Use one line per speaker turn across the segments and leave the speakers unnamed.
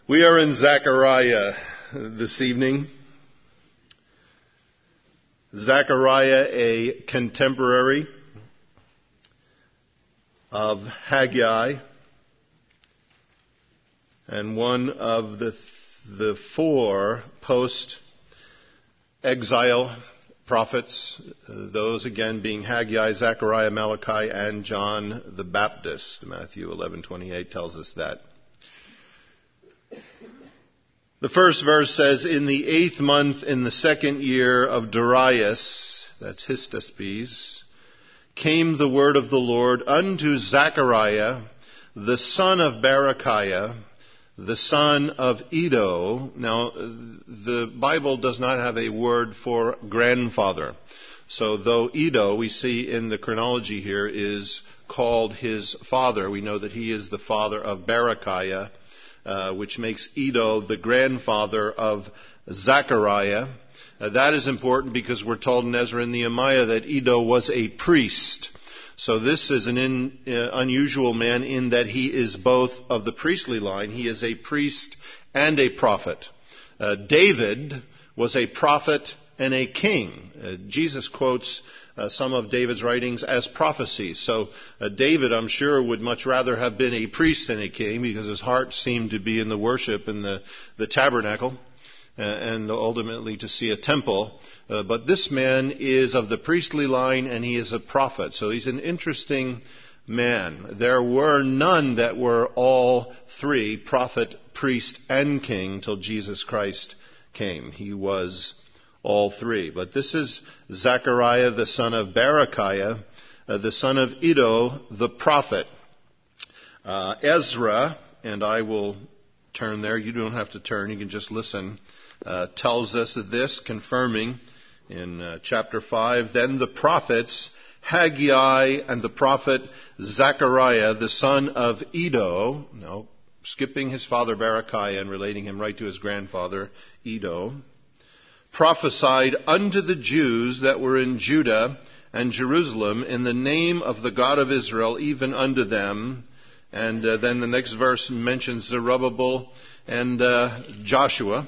We are in Zechariah this evening. Zechariah, a contemporary of Haggai, and one of the four post-exile prophets, those again being Haggai, Zechariah, Malachi, and John the Baptist. Matthew 11:28 tells us that. The first verse says, "In the 8th month, in the 2nd year of Darius," that's Histaspes, "came the word of the Lord unto Zechariah, the son of Berechiah, the son of Iddo." Now, the Bible does not have a word for grandfather. So though Iddo, we see in the chronology here, is called his father, we know that he is the father of Berechiah, which makes Iddo the grandfather of Zechariah. That is important because we're told in Ezra and Nehemiah that Iddo was a priest. So this is an unusual man in that he is both of the priestly line. He is a priest and a prophet. David was a prophet and a king. Jesus quotes some of David's writings as prophecies. So David, I'm sure, would much rather have been a priest than a king because his heart seemed to be in the worship in the tabernacle and ultimately to see a temple. But this man is of the priestly line and he is a prophet. So he's an interesting man. There were none that were all three, prophet, priest, and king, till Jesus Christ came. He was all three. But this is Zechariah, the son of Berechiah, the son of Iddo, the prophet. Ezra, and I will turn there. You don't have to turn. You can just listen. Tells us this, confirming in chapter 5, "Then the prophets Haggai and the prophet Zechariah, the son of Iddo," no, skipping his father Berechiah and relating him right to his grandfather Iddo, "prophesied unto the Jews that were in Judah and Jerusalem in the name of the God of Israel, even unto them." And then the next verse mentions Zerubbabel and Joshua.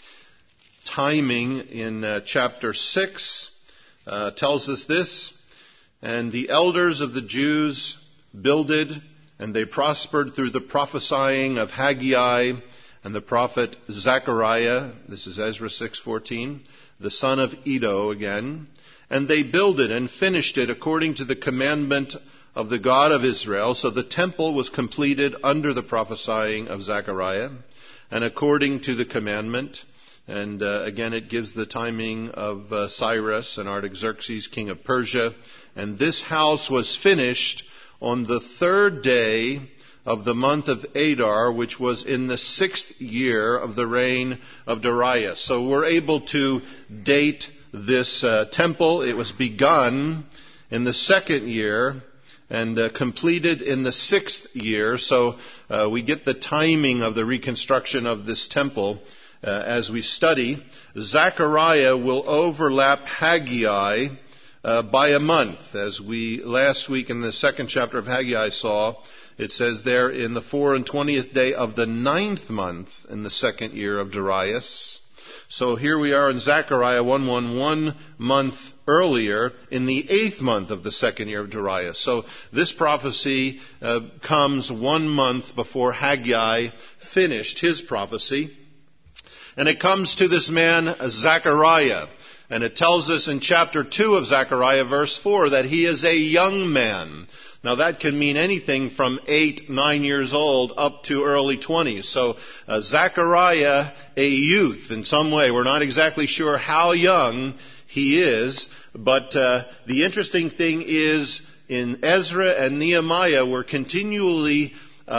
Timing in chapter 6 tells us this, "And the elders of the Jews builded, and they prospered through the prophesying of Haggai and the prophet Zechariah," this is Ezra 6:14, "the son of Iddo," again, "and they builded and finished it according to the commandment of the God of Israel." So the temple was completed under the prophesying of Zechariah and according to the commandment. And again, it gives the timing of Cyrus and Artaxerxes, king of Persia. "And this house was finished on the 3rd day of the month of Adar, which was in the 6th year of the reign of Darius." So we're able to date this temple. It was begun in the 2nd year and completed in the 6th year. So we get the timing of the reconstruction of this temple as we study. Zechariah will overlap Haggai by a month, as we last week in the 2nd chapter of Haggai saw. It says there, "In the 24th day of the 9th month in the 2nd year of Darius." So here we are in Zechariah 1 month earlier, in the 8th month of the 2nd year of Darius. So this prophecy comes 1 month before Haggai finished his prophecy. And it comes to this man, Zechariah. And it tells us in chapter 2 of Zechariah, verse 4, that he is a young man. Now that can mean anything from 8, 9 years old up to early 20s. So Zechariah, a youth in some way. We're not exactly sure how young he is. But the interesting thing is in Ezra and Nehemiah, we continually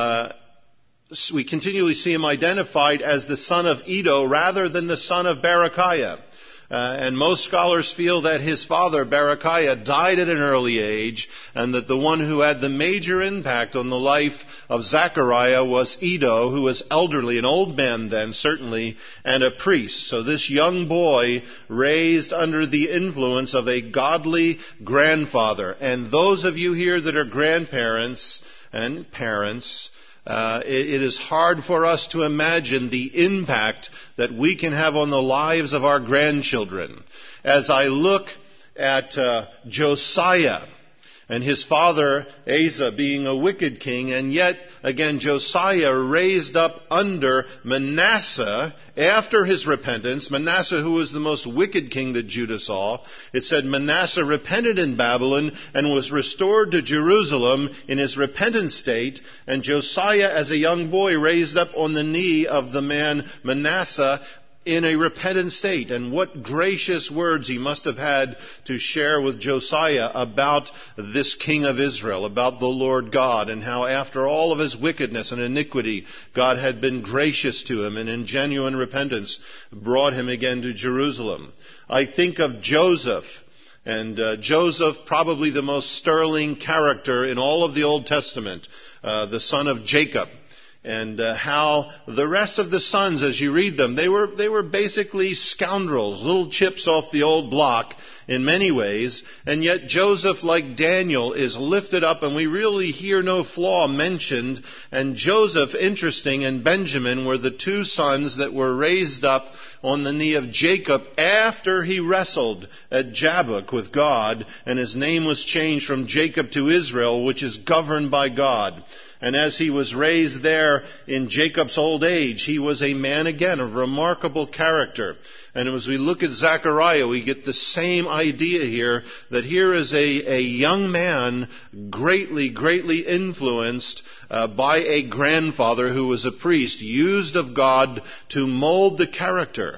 see him identified as the son of Iddo rather than the son of Berechiah. And most scholars feel that his father, Berechiah, died at an early age, and that the one who had the major impact on the life of Zechariah was Iddo, who was elderly, an old man then, certainly, and a priest. So this young boy raised under the influence of a godly grandfather. And those of you here that are grandparents and parents, It is hard for us to imagine the impact that we can have on the lives of our grandchildren. As I look at Josiah and his father Asa being a wicked king, and yet again Josiah raised up under Manasseh after his repentance. Manasseh, who was the most wicked king that Judah saw. It said Manasseh repented in Babylon and was restored to Jerusalem in his repentant state, and Josiah as a young boy raised up on the knee of the man Manasseh in a repentant state. And what gracious words he must have had to share with Josiah about this king of Israel, about the Lord God, and how after all of his wickedness and iniquity, God had been gracious to him and in genuine repentance brought him again to Jerusalem. I think of Joseph. And Joseph, probably the most sterling character in all of the Old Testament, the son of Jacob. And how the rest of the sons, as you read them, they were basically scoundrels, little chips off the old block in many ways. And yet Joseph, like Daniel, is lifted up, and we really hear no flaw mentioned. And Joseph, interesting, and Benjamin were the two sons that were raised up on the knee of Jacob after he wrestled at Jabbok with God, and his name was changed from Jacob to Israel, which is governed by God. And as he was raised there in Jacob's old age, he was a man again of remarkable character. And as we look at Zechariah, we get the same idea here, that here is a young man greatly influenced by a grandfather who was a priest, used of God to mold the character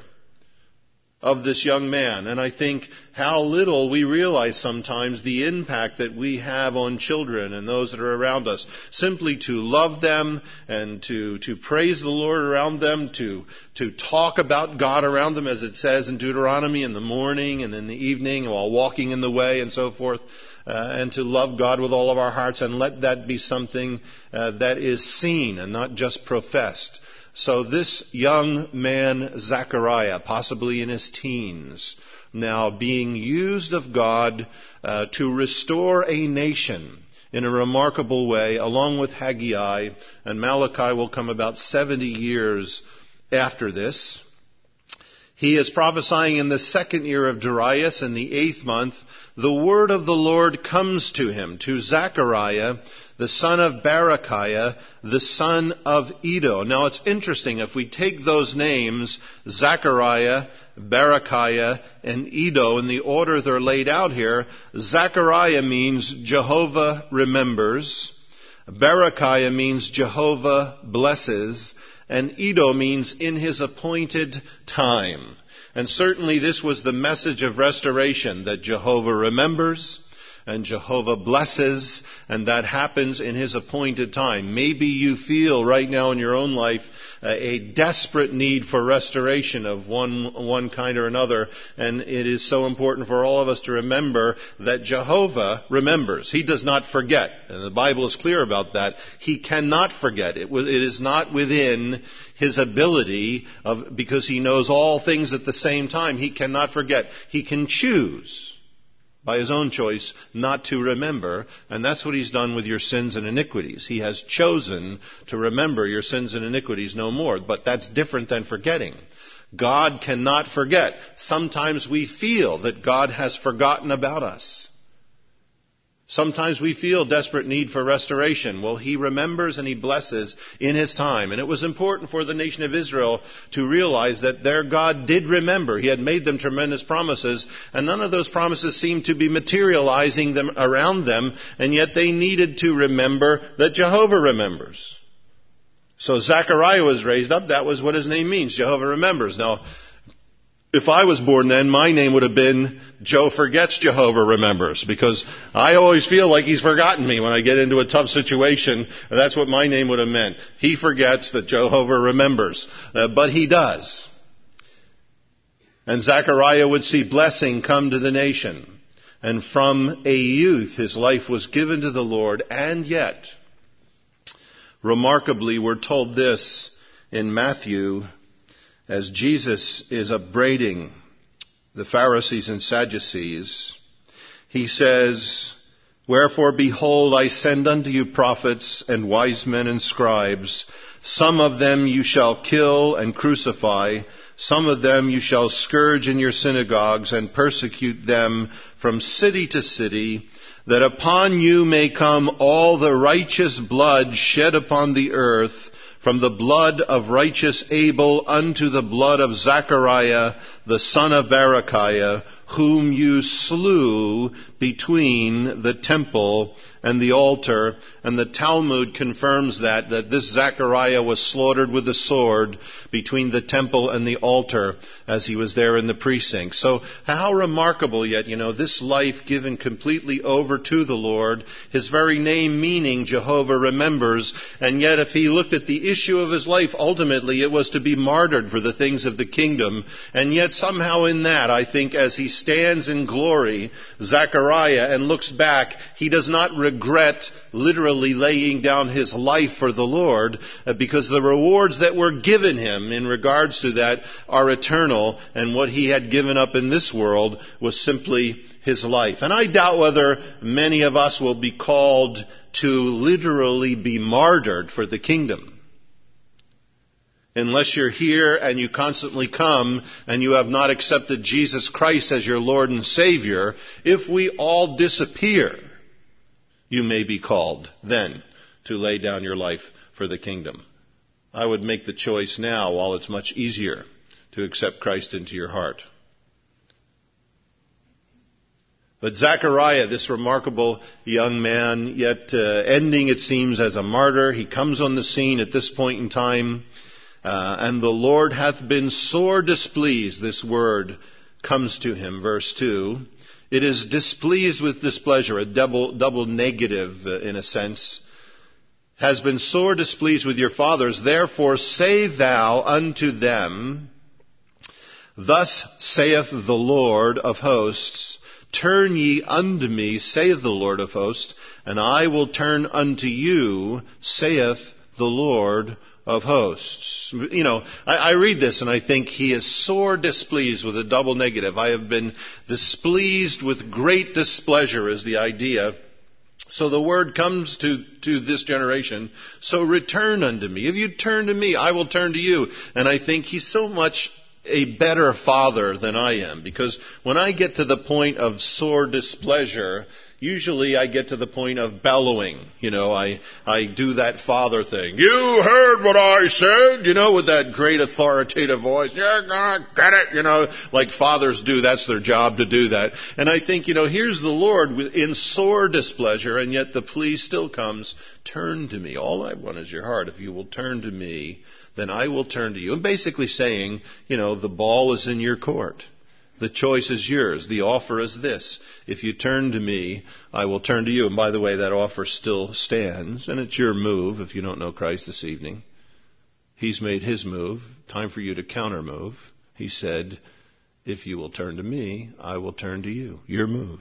of this young man. And I think how little we realize sometimes the impact that we have on children and those that are around us. Simply to love them and to praise the Lord around them, to talk about God around them, as it says in Deuteronomy, in the morning and in the evening while walking in the way and so forth. And to love God with all of our hearts, and let that be something that is seen and not just professed. So this young man, Zechariah, possibly in his teens, now being used of God to restore a nation in a remarkable way, along with Haggai, and Malachi will come about 70 years after this. He is prophesying in the second year of Darius, in the 8th month. The word of the Lord comes to him, to Zechariah, the son of Berechiah, the son of Iddo. Now it's interesting, if we take those names, Zechariah, Berechiah, and Iddo, in the order they're laid out here, Zechariah means Jehovah remembers, Berechiah means Jehovah blesses, and Iddo means in his appointed time. And certainly this was the message of restoration, that Jehovah remembers and Jehovah blesses, and that happens in his appointed time. Maybe you feel right now in your own life a desperate need for restoration of one kind or another, and it is so important for all of us to remember that Jehovah remembers. He does not forget, and the Bible is clear about that. He cannot forget. It is not within his ability, because he knows all things at the same time. He cannot forget. He can choose, by his own choice, not to remember, and that's what he's done with your sins and iniquities. He has chosen to remember your sins and iniquities no more, but that's different than forgetting. God cannot forget. Sometimes we feel that God has forgotten about us. Sometimes we feel desperate need for restoration. Well, he remembers and he blesses in his time. And it was important for the nation of Israel to realize that their God did remember. He had made them tremendous promises, and none of those promises seemed to be materializing them around them, and yet they needed to remember that Jehovah remembers. So Zechariah was raised up. That was what his name means, Jehovah remembers. Now, if I was born then, my name would have been Joe Forgets Jehovah Remembers, because I always feel like he's forgotten me when I get into a tough situation. That's what my name would have meant. He forgets that Jehovah remembers, but he does. And Zechariah would see blessing come to the nation. And from a youth, his life was given to the Lord. And yet, remarkably, we're told this in Matthew, as Jesus is upbraiding the Pharisees and Sadducees. He says, Wherefore, behold, I send unto you prophets and wise men and scribes. Some of them you shall kill and crucify. Some of them you shall scourge in your synagogues and persecute them from city to city, that upon you may come all the righteous blood shed upon the earth, from the blood of righteous Abel unto the blood of Zachariah, the son of Berechiah, whom you slew between the temple and the altar. And the Talmud confirms that this Zechariah was slaughtered with a sword between the temple and the altar as he was there in the precinct. So how remarkable yet, this life given completely over to the Lord, his very name meaning Jehovah remembers, and yet if he looked at the issue of his life, ultimately it was to be martyred for the things of the kingdom. And yet somehow in that, I think as he stands in glory, Zechariah, and looks back, he does not regret literally laying down his life for the Lord, because the rewards that were given him in regards to that are eternal, and what he had given up in this world was simply his life. And I doubt whether many of us will be called to literally be martyred for the kingdom. Unless you're here and you constantly come and you have not accepted Jesus Christ as your Lord and Savior, if we all disappear, you may be called then to lay down your life for the kingdom. I would make the choice now while it's much easier to accept Christ into your heart. But Zechariah, this remarkable young man, yet ending, it seems, as a martyr, he comes on the scene at this point in time, and the Lord hath been sore displeased. This word comes to him, verse 2. It is displeased with displeasure, a double negative in a sense. Has been sore displeased with your fathers. Therefore say thou unto them, Thus saith the Lord of hosts, Turn ye unto me, saith the Lord of hosts, and I will turn unto you, saith the Lord of hosts. I read this and I think he is sore displeased with a double negative. I have been displeased with great displeasure is the idea. So the word comes to this generation, so return unto me. If you turn to me, I will turn to you. And I think he's so much a better father than I am, because when I get to the point of sore displeasure, usually I get to the point of bellowing. I do that father thing. You heard what I said, with that great authoritative voice. You're gonna get it, like fathers do. That's their job to do that. And I think, here's the Lord in sore displeasure, and yet the plea still comes, turn to me. All I want is your heart. If you will turn to me, then I will turn to you. And basically saying, the ball is in your court. The choice is yours. The offer is this. If you turn to me, I will turn to you. And by the way, that offer still stands. And it's your move if you don't know Christ this evening. He's made his move. Time for you to counter move. He said, if you will turn to me, I will turn to you. Your move.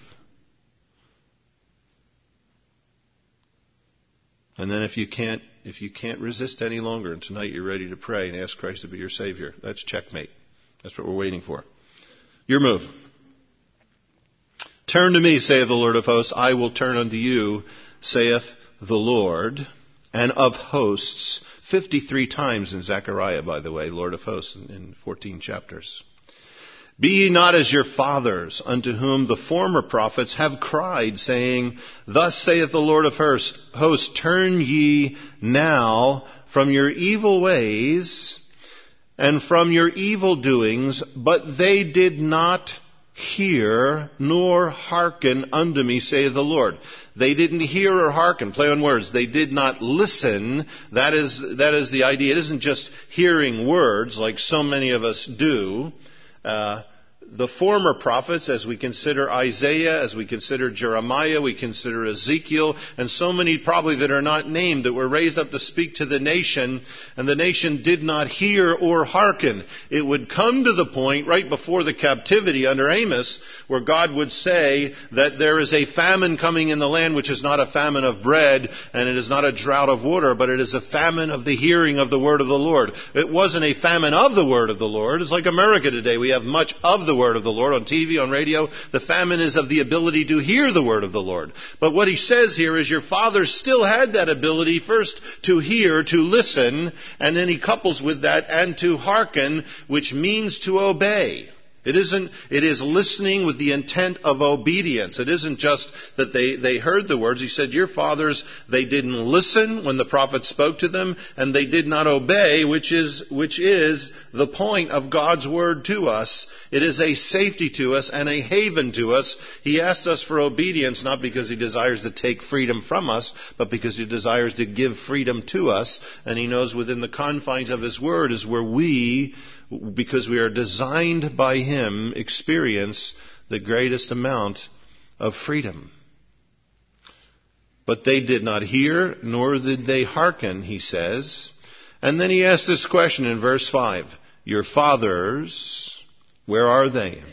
And then if you can't resist any longer, and tonight you're ready to pray and ask Christ to be your Savior, that's checkmate. That's what we're waiting for. Your move. Turn to me, saith the Lord of hosts. I will turn unto you, saith the Lord. And of hosts, 53 times in Zechariah, by the way, Lord of hosts, in 14 chapters. Be ye not as your fathers, unto whom the former prophets have cried, saying, Thus saith the Lord of hosts, turn ye now from your evil ways and from your evil doings, but they did not hear nor hearken unto me, saith the Lord. They didn't hear or hearken. Play on words. They did not listen. That is the idea. It isn't just hearing words like so many of us do. The former prophets, as we consider Isaiah, as we consider Jeremiah, we consider Ezekiel, and so many probably that are not named, that were raised up to speak to the nation, and the nation did not hear or hearken. It would come to the point right before the captivity under Amos, where God would say that there is a famine coming in the land, which is not a famine of bread, and it is not a drought of water, but it is a famine of the hearing of the word of the Lord. It wasn't a famine of the word of the Lord. It's like America today. We have much of the word word of the Lord on TV, on radio. The famine is of the ability to hear the word of the Lord. But what he says here is your fathers still had that ability first to hear, to listen, and then he couples with that and to hearken, which means to obey. It is listening with the intent of obedience. It isn't just that they heard the words. He said, your fathers, they didn't listen when the prophet spoke to them, and they did not obey, which is the point of God's word to us. It is a safety to us and a haven to us. He asks us for obedience, not because he desires to take freedom from us, but because he desires to give freedom to us. And he knows within the confines of his word is where we, because we are designed by him, experience the greatest amount of freedom. But they did not hear, nor did they hearken, he says. And then he asks this question in verse 5. Your fathers, where are they?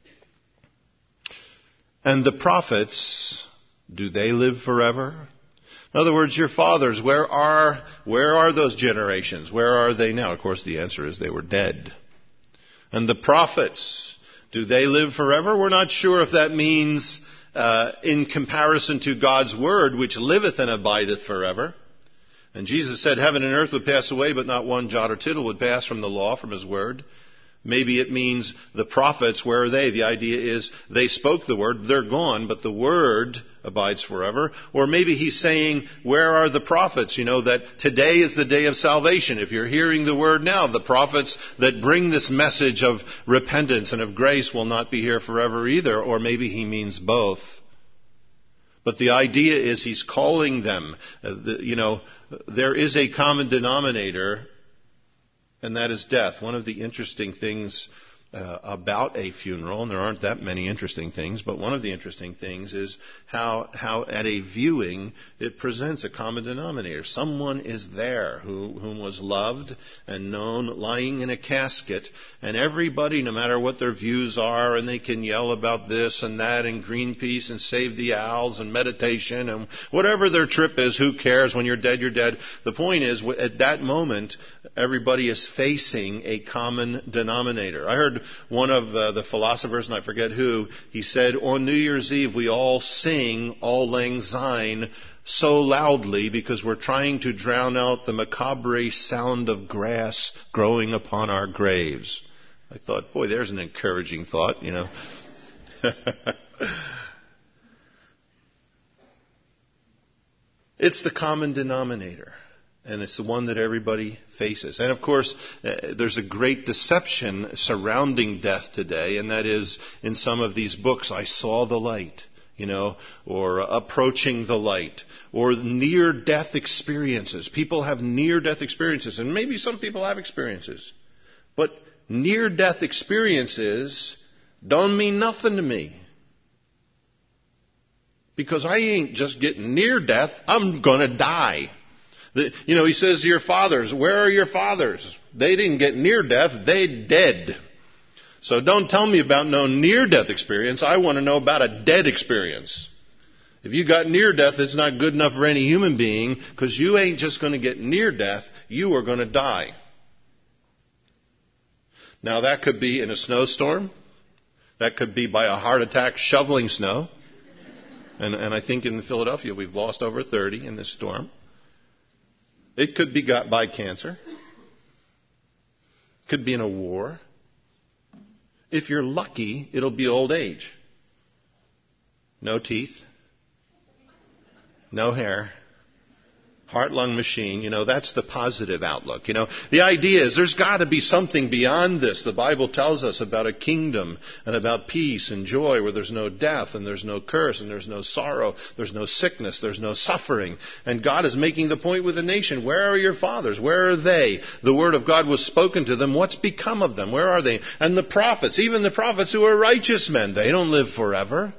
And the prophets, do they live forever? In other words, your fathers, where are those generations? Where are they now? Of course, the answer is they were dead. And the prophets, do they live forever? We're not sure if that means in comparison to God's word, which liveth and abideth forever. And Jesus said heaven and earth would pass away, but not one jot or tittle would pass from the law, from his word. Maybe it means the prophets, where are they? The idea is they spoke the word, they're gone, but the word abides forever. Or maybe he's saying, where are the prophets? You know, that today is the day of salvation. If you're hearing the word now, the prophets that bring this message of repentance and of grace will not be here forever either. Or maybe he means both. But the idea is he's calling them. There is a common denominator, and that is death. One of the interesting things about a funeral, and there aren't that many interesting things, but one of the interesting things is how at a viewing it presents a common denominator. Someone is there whom was loved and known, lying in a casket, and everybody, no matter what their views are, and they can yell about this and that and Greenpeace and Save the Owls and meditation and whatever their trip is, who cares? When you're dead, you're dead. The point is, at that moment, everybody is facing a common denominator. I heard one of the philosophers, and I forget who, he said, on New Year's Eve we all sing Auld Lang Syne so loudly because we're trying to drown out the macabre sound of grass growing upon our graves. I thought, boy, there's an encouraging thought, you know. It's the common denominator. And it's the one that everybody faces. And of course, there's a great deception surrounding death today, and that is in some of these books, I saw the light, or approaching the light, or near-death experiences. People have near-death experiences, and maybe some people have experiences. But near-death experiences don't mean nothing to me. Because I ain't just getting near death, I'm going to die. He says to your fathers, where are your fathers? They didn't get near death, they dead. So don't tell me about no near-death experience. I want to know about a dead experience. If you got near death, it's not good enough for any human being, because you ain't just going to get near death, you are going to die. Now that could be in a snowstorm. That could be by a heart attack shoveling snow. And I think in Philadelphia we've lost over 30 in this storm. It could be got by cancer. Could be in a war. If you're lucky, it'll be old age. No teeth. No hair. Heart-lung machine, that's the positive outlook. The idea is there's got to be something beyond this. The Bible tells us about a kingdom and about peace and joy where there's no death and there's no curse and there's no sorrow, there's no sickness, there's no suffering. And God is making the point with the nation. Where are your fathers? Where are they? The word of God was spoken to them. What's become of them? Where are they? And the prophets, even the prophets who are righteous men, they don't live forever.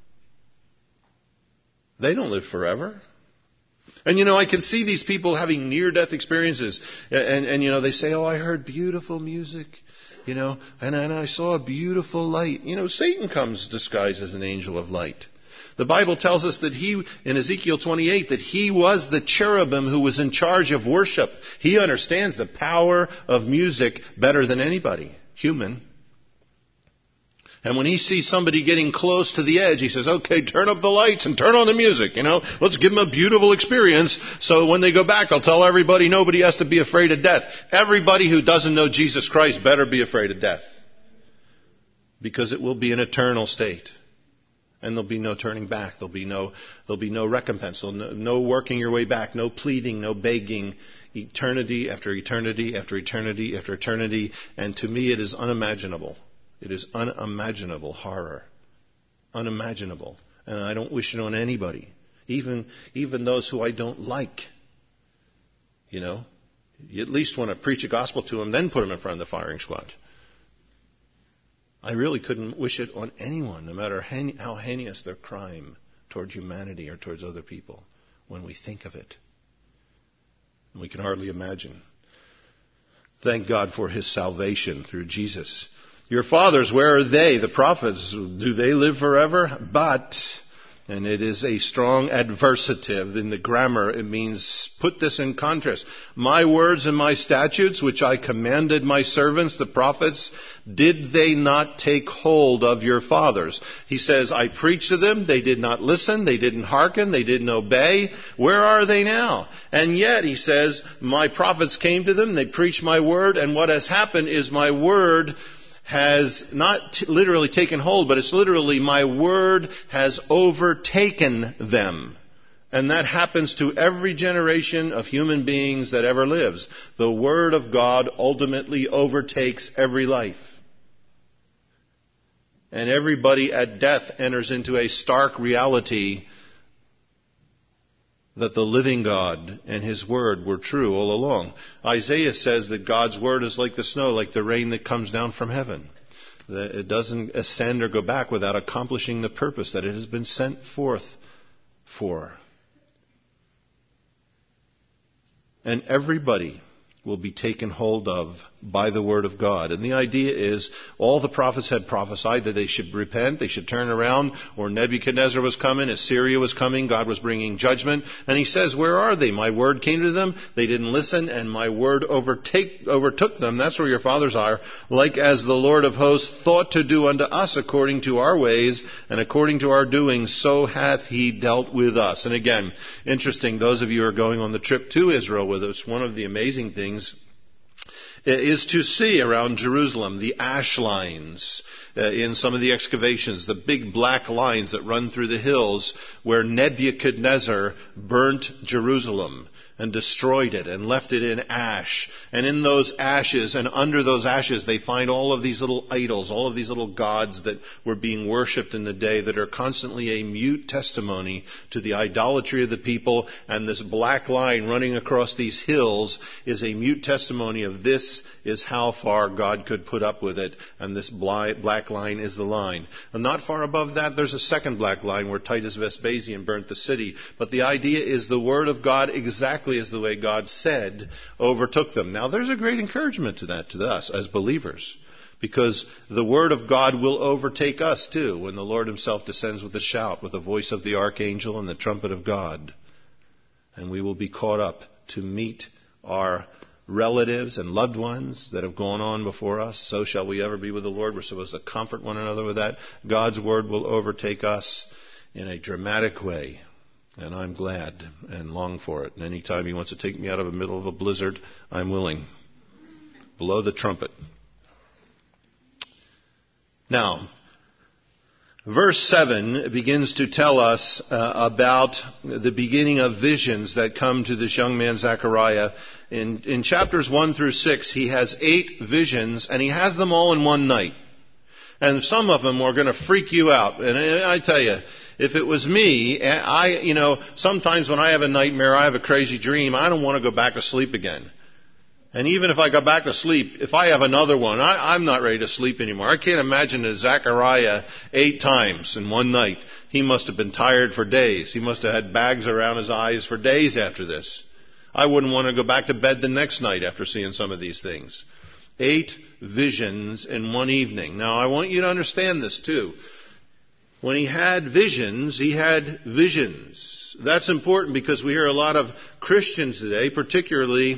They don't live forever. And I can see these people having near-death experiences. And they say, oh, I heard beautiful music, and I saw a beautiful light. Satan comes disguised as an angel of light. The Bible tells us that he, in Ezekiel 28, that he was the cherubim who was in charge of worship. He understands the power of music better than anybody, human. And when he sees somebody getting close to the edge, he says, okay, turn up the lights and turn on the music, Let's give them a beautiful experience. So when they go back, they'll tell everybody nobody has to be afraid of death. Everybody who doesn't know Jesus Christ better be afraid of death. Because it will be an eternal state. And there'll be no turning back. There'll be no recompense. No working your way back. No pleading, no begging. Eternity after eternity after eternity after eternity. And to me it is unimaginable. It is unimaginable horror. Unimaginable. And I don't wish it on anybody. Even those who I don't like. You at least want to preach a gospel to them, then put them in front of the firing squad. I really couldn't wish it on anyone, no matter how heinous their crime toward humanity or towards other people, when we think of it. We can hardly imagine. Thank God for His salvation through Jesus. Your fathers, where are they? The prophets, do they live forever? But, and it is a strong adversative. In the grammar, it means, put this in contrast. My words and my statutes, which I commanded my servants, the prophets, did they not take hold of your fathers? He says, I preached to them. They did not listen. They didn't hearken. They didn't obey. Where are they now? And yet, he says, my prophets came to them. They preached my word. And what has happened is my word has not literally taken hold, but it's literally my word has overtaken them. And that happens to every generation of human beings that ever lives. The word of God ultimately overtakes every life. And everybody at death enters into a stark reality that the living God and His word were true all along. Isaiah says that God's word is like the snow, like the rain that comes down from heaven. That it doesn't ascend or go back without accomplishing the purpose that it has been sent forth for. And everybody will be taken hold of by the word of God. And the idea is, all the prophets had prophesied that they should repent, they should turn around, or Nebuchadnezzar was coming, Assyria was coming, God was bringing judgment. And he says, where are they? My word came to them, they didn't listen, and my word overtook them. That's where your fathers are. Like as the Lord of hosts thought to do unto us according to our ways, and according to our doings, so hath He dealt with us. And again, interesting, those of you who are going on the trip to Israel with us, one of the amazing things is to see around Jerusalem the ash lines in some of the excavations, the big black lines that run through the hills where Nebuchadnezzar burnt Jerusalem and destroyed it and left it in ash. And in those ashes and under those ashes they find all of these little idols, all of these little gods that were being worshipped in the day that are constantly a mute testimony to the idolatry of the people. And this black line running across these hills is a mute testimony of this is how far God could put up with it. And this black line is the line. And not far above that there's a second black line where Titus Vespasian burnt the city. But the idea is the word of God, exactly as the way God said, overtook them. Now there's a great encouragement to that, to us as believers. Because the word of God will overtake us too when the Lord Himself descends with a shout, with the voice of the archangel and the trumpet of God. And we will be caught up to meet our relatives and loved ones that have gone on before us. So shall we ever be with the Lord. We're supposed to comfort one another with that. God's word will overtake us in a dramatic way. And I'm glad and long for it. And any time He wants to take me out of the middle of a blizzard, I'm willing. Blow the trumpet. Now, verse 7 begins to tell us about the beginning of visions that come to this young man Zechariah. In chapters 1 through 6, he has 8 visions, and he has them all in one night. And some of them are going to freak you out. And I tell you, if it was me, sometimes when I have a nightmare, I have a crazy dream, I don't want to go back to sleep again. And even if I go back to sleep, if I have another one, I'm not ready to sleep anymore. I can't imagine that Zechariah 8 times in one night. He must have been tired for days. He must have had bags around his eyes for days after this. I wouldn't want to go back to bed the next night after seeing some of these things. 8 visions in one evening. Now, I want you to understand this too. When he had visions, he had visions. That's important because we hear a lot of Christians today, particularly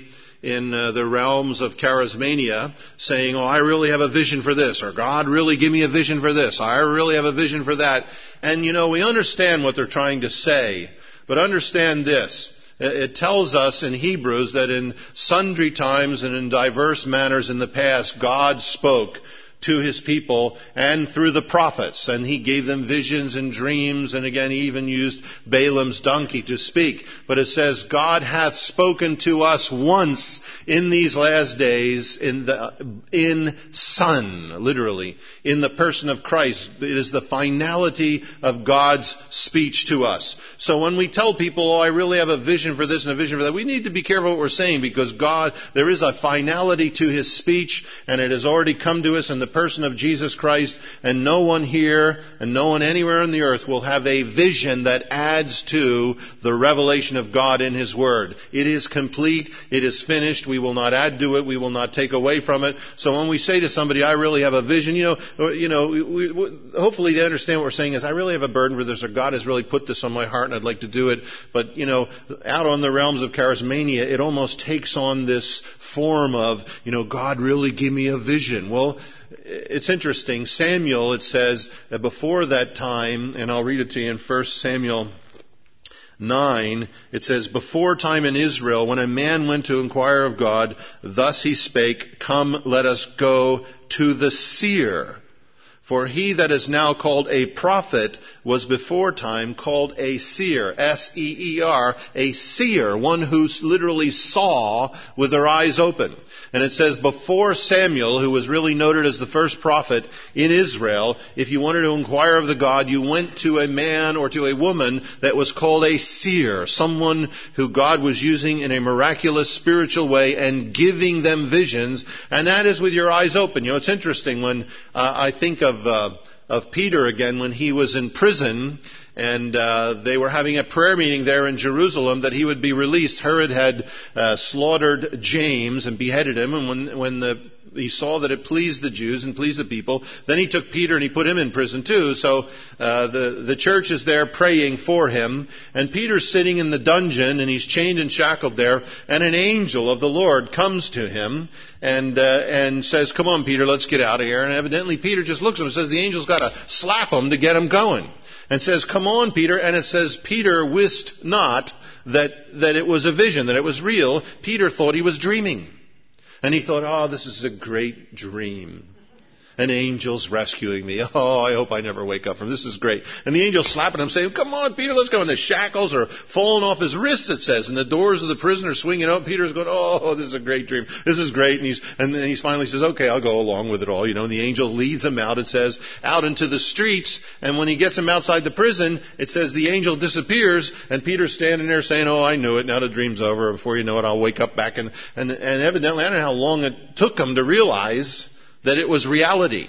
in the realms of charismania saying, oh, I really have a vision for this, or God really give me a vision for this, I really have a vision for that. And we understand what they're trying to say, but understand this. It tells us in Hebrews that in sundry times and in diverse manners in the past, God spoke to His people and through the prophets. And He gave them visions and dreams, and again He even used Balaam's donkey to speak. But it says, God hath spoken to us once in these last days in Son, literally, in the person of Christ. It is the finality of God's speech to us. So when we tell people, oh, I really have a vision for this and a vision for that, we need to be careful what we're saying, because there is a finality to His speech, and it has already come to us in the person of Jesus Christ, and no one here and no one anywhere on the earth will have a vision that adds to the revelation of God in His Word. It is complete. It is finished. We will not add to it. We will not take away from it. So when we say to somebody, I really have a vision, hopefully they understand what we're saying is, I really have a burden for this, or God has really put this on my heart and I'd like to do it. But, out on the realms of charismania, it almost takes on this form of, God really give me a vision. Well, it's interesting. Samuel, it says, before that time, and I'll read it to you in 1 Samuel 9, it says, before time in Israel, when a man went to inquire of God, thus he spake, come, let us go to the seer. For he that is now called a prophet was before time called a seer, S-E-E-R, a seer, one who literally saw with their eyes open. And it says before Samuel, who was really noted as the first prophet in Israel, if you wanted to inquire of the God, you went to a man or to a woman that was called a seer, someone who God was using in a miraculous spiritual way and giving them visions, and that is with your eyes open. It's interesting when I think of Peter again when he was in prison, and they were having a prayer meeting there in Jerusalem that he would be released. Herod had slaughtered James and beheaded him, and when he saw that it pleased the Jews and pleased the people, then he took Peter and he put him in prison too. So the church is there praying for him, and Peter's sitting in the dungeon and he's chained and shackled there, and an angel of the Lord comes to him and says, come on, Peter, let's get out of here. And evidently Peter just looks at him and says the angel's got to slap him to get him going. And says, come on, Peter. And it says, Peter wist not that it was a vision, that it was real. Peter thought he was dreaming. And he thought, oh, this is a great dream. An angel's rescuing me. Oh, I hope I never wake up from this. Is great. And the angel's slapping him, saying, come on, Peter, let's go. And the shackles are falling off his wrists, it says. And the doors of the prison are swinging out. Peter's going, oh, this is a great dream. This is great. And then he finally says, okay, I'll go along with it all. And the angel leads him out, it says, out into the streets. And when he gets him outside the prison, it says the angel disappears. And Peter's standing there saying, oh, I knew it. Now the dream's over. Before you know it, I'll wake up back. And evidently, I don't know how long it took him to realize that it was reality.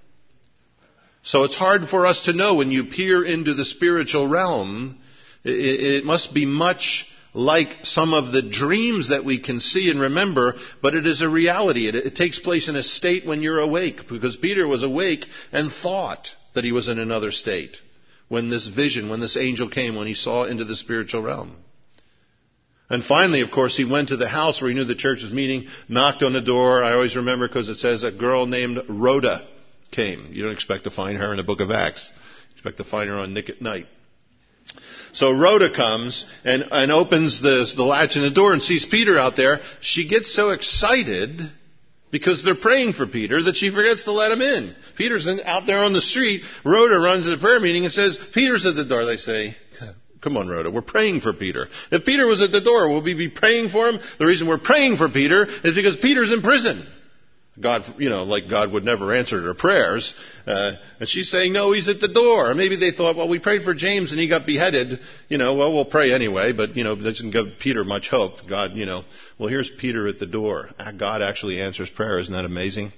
So it's hard for us to know when you peer into the spiritual realm. It must be much like some of the dreams that we can see and remember, but it is a reality. It takes place in a state when you're awake, because Peter was awake and thought that he was in another state when this vision, when this angel came, when he saw into the spiritual realm. And finally, of course, he went to the house where he knew the church was meeting, knocked on the door. I always remember because it says a girl named Rhoda came. You don't expect to find her in the book of Acts. You expect to find her on Nick at Night. So Rhoda comes and opens the latch in the door and sees Peter out there. She gets so excited because they're praying for Peter that she forgets to let him in. Peter's out there on the street. Rhoda runs to the prayer meeting and says, Peter's at the door. They say, come on, Rhoda, we're praying for Peter. If Peter was at the door, will we be praying for him? The reason we're praying for Peter is because Peter's in prison. God, like God would never answer her prayers. And she's saying, no, he's at the door. Or maybe they thought, well, we prayed for James and he got beheaded. Well, we'll pray anyway. But, that doesn't give Peter much hope. God, well, here's Peter at the door. God actually answers prayer. Isn't that amazing?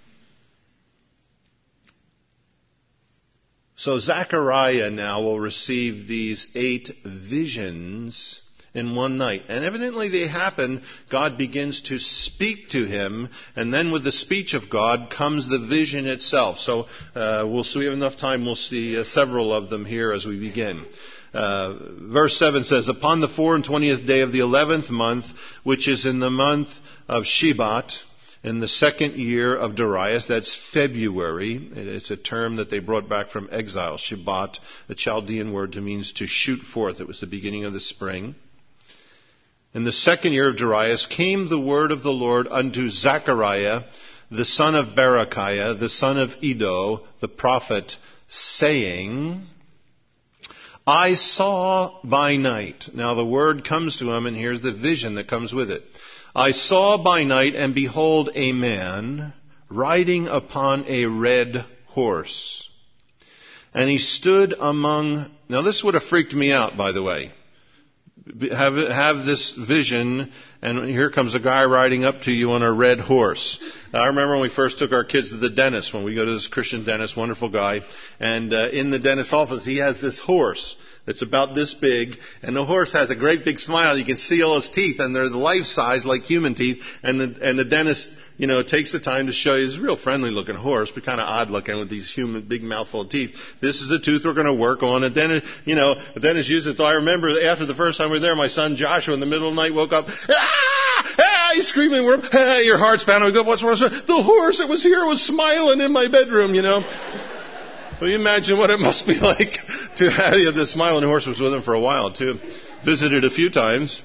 So Zechariah now will receive these 8 visions in one night. And evidently they happen. God begins to speak to him. And then with the speech of God comes the vision itself. So we'll see. We have enough time. We'll see several of them here as we begin. Verse 7 says, upon the 24th day of the 11th month, which is in the month of Shebat, in the second year of Darius, that's February. It's a term that they brought back from exile. Shebat, a Chaldean word that means to shoot forth. It was the beginning of the spring. In the second year of Darius came the word of the Lord unto Zechariah, the son of Berechiah, the son of Iddo, the prophet, saying, I saw by night. Now the word comes to him, and here's the vision that comes with it. I saw by night, and behold, a man riding upon a red horse. And he stood among... Now this would have freaked me out, by the way. Have this vision, and here comes a guy riding up to you on a red horse. I remember when we first took our kids to the dentist, when we go to this Christian dentist, wonderful guy, and in the dentist's office he has this horse that's about this big, and the horse has a great big smile. You can see all his teeth, and they're life size like human teeth, and the dentist, takes the time to show you. He's a real friendly looking horse, but kind of odd looking with these human big mouthful of teeth. This is the tooth we're going to work on. And then, the dentist used it. So I remember after the first time we were there, my son Joshua in the middle of the night woke up, he's screaming, your heart's pounding. We go, what's wrong? The horse that was here was smiling in my bedroom, Well, you imagine what it must be like to have this smiling horse. Was with him for a while, too. Visited a few times.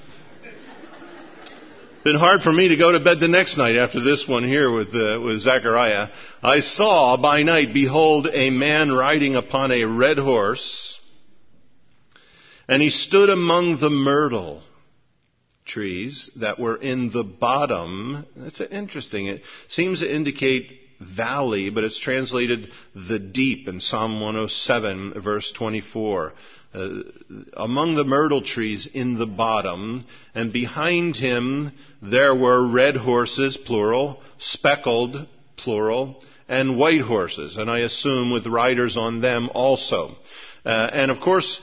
Been hard for me to go to bed the next night after this one here with Zechariah. I saw by night, behold, a man riding upon a red horse, and he stood among the myrtle trees that were in the bottom. That's interesting. It seems to indicate valley, but it's translated the deep in Psalm 107, verse 24. Among the myrtle trees in the bottom, and behind him there were red horses, plural, speckled, plural, and white horses, and I assume with riders on them also. And of course,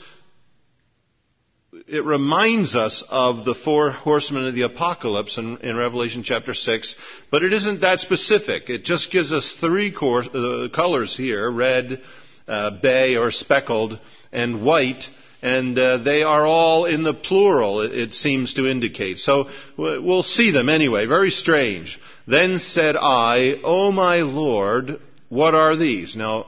it reminds us of the four horsemen of the apocalypse in Revelation chapter 6, but it isn't that specific. It just gives us three colors here, red, bay or speckled, and white, and they are all in the plural, it seems to indicate. So we'll see them anyway. Very strange. Then said I, O my Lord, what are these? Now,